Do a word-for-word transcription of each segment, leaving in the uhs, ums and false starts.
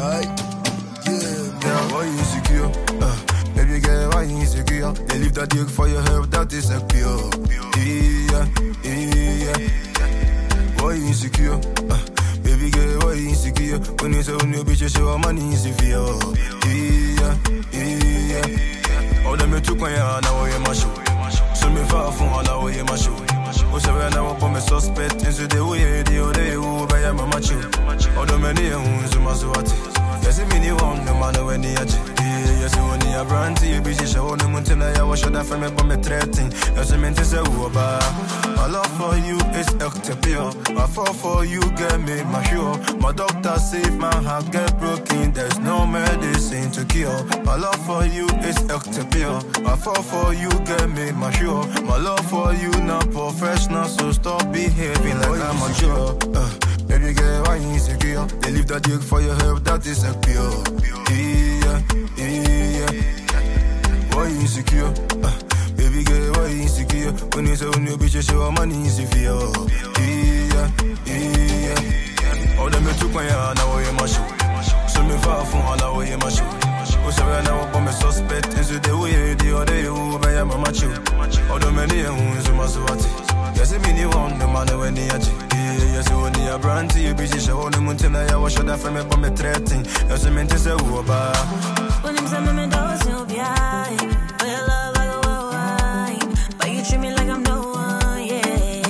Alright, yeah, man, why you insecure? Uh, baby girl, why you insecure? They leave that dick for your help, that is a pure. Yeah, yeah. Why you insecure? Uh, baby girl, why you insecure? When you say when you bitch, you show money insecure. Yeah, yeah. All them you took when you're now you're my show. So me far from all now you're my show. Oh, so when I walk on me suspect, into the way they oh they oh by your mama chill. All the many ones who must watch. Yes, me ni one no man when he achi. Yes, when he a brand you busy show no mountain I wash that for me but me threatening. Yes, me to say who ba. My love for you is pure. My fall for you get me my sure. My doctor save my heart get broken. There's no medicine to cure. My love for you is pure. My fall for you get me my sure. My love for you not professional, so stop behaving like I'm mature. Uh, baby girl, why you insecure? They leave that dick for your help, that is a pure. Yeah, yeah. Why you insecure? Uh, baby girl, why you insecure? When you say when you bitch, you show money insecure. Yeah, yeah. All them you took when you're now you're my show. So me far from all now you're my show. Oh, so when I walk on me suspect, into the way they oh they oh by your mama chill. All the many ones who must watch. Yes, me ni one no man when he achi. Yes, when he a brand you busy show no mountain I wash that for me but me threatening. Yes, me to say who ba. When him say me me don't you be high. For your love I go wine, but you treat me like I'm no one. Yeah.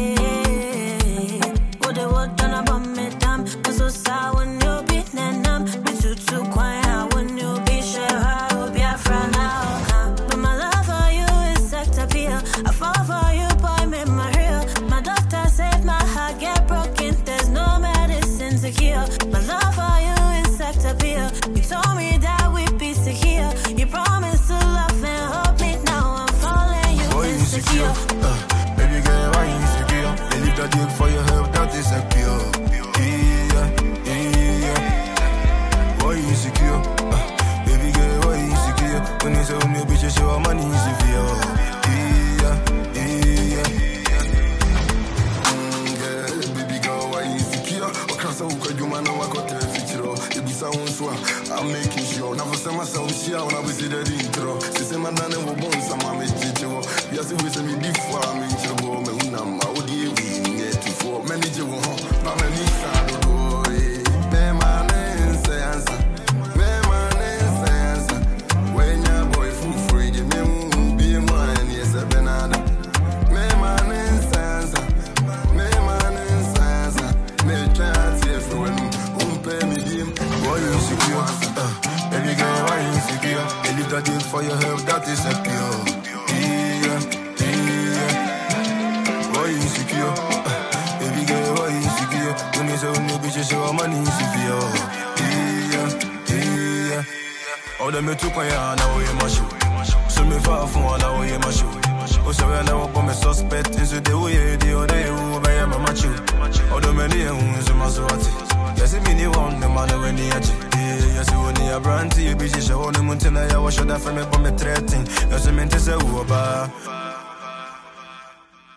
What they what done about me damn. I'm so sad when you be nenam. Me too too quiet when you be sure I will be a friend now. But my love for you is sex appeal. I fall for you, boy, make my real. My doctor said my heart get broken. There's no medicine to cure. My love for you is sex appeal. You told me that we'd be secure. You promised to love and hold me. Now I'm falling. You why insecure? Uh, baby girl, why insecure? They leave that dick for your help, that is a pure. Yeah, yeah. Why insecure? Uh, baby girl, why insecure? When you say when you bitch, you show money insecure. Yeah, yeah. Mm, yeah, baby girl, why insecure? Okasa uko man, I got the feature. It be sound so. I'm making sure. Now for some myself, she I wanna visit the intro. She say my nana will born some I'm a teacher. Yes, it was me before I'm in trouble. Me unam, I would give you yet to four. Manager will home. But my niece I don't know. Me man say answer. Me man say answer. When your boy fool free, give me won't be mine. Yes, a banana. Me man say answer. Me man say answer. Me try to say for when won't pay me him. Why you insecure? Uh, baby girl, why you insecure? They leave that dick for your help, that is a pure. Yeah, yeah. Why you insecure? Uh, baby girl, why you insecure? When you say when you bitch, you show money insecure. Yeah, yeah. All them you took when you're now you're my show. So me far from all now you're my show. Oh, so when I walk on me suspect, into the way they oh they oh by your mama chill. All the many ones who must watch. Yes, me ni one no man when he achi. Yes, when he a brand you busy show no mountain I wash that for me but me threatening. Yes, me to say who ba.